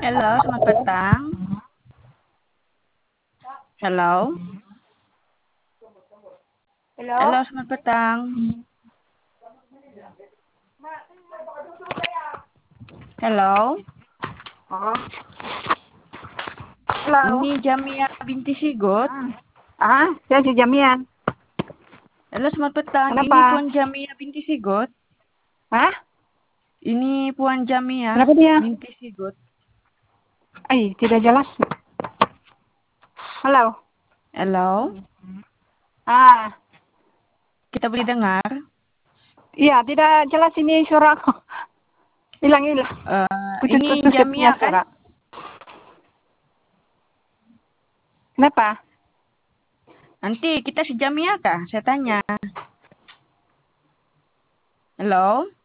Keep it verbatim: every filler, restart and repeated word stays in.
Halo, selamat petang. Halo. Halo. Halo, selamat petang. Halo. Oh. Halo. Ini Jamia binti Sigot. Ah, saya si Jamian. Halo, selamat petang. Ini Kenapa? Puan Jamia binti Sigot. Hah? Ini Puan Jamia Kenapa dia? binti Sigot. Ay, tidak jelas. Halo. Halo. Ah, Kita boleh dengar? iya, tidak jelas ini suara aku. Hilang hilang. Uh, ini Putus-putus Jamia punya kan? suara. Kenapa? Nanti kita si Jamia kah? Saya tanya. Halo.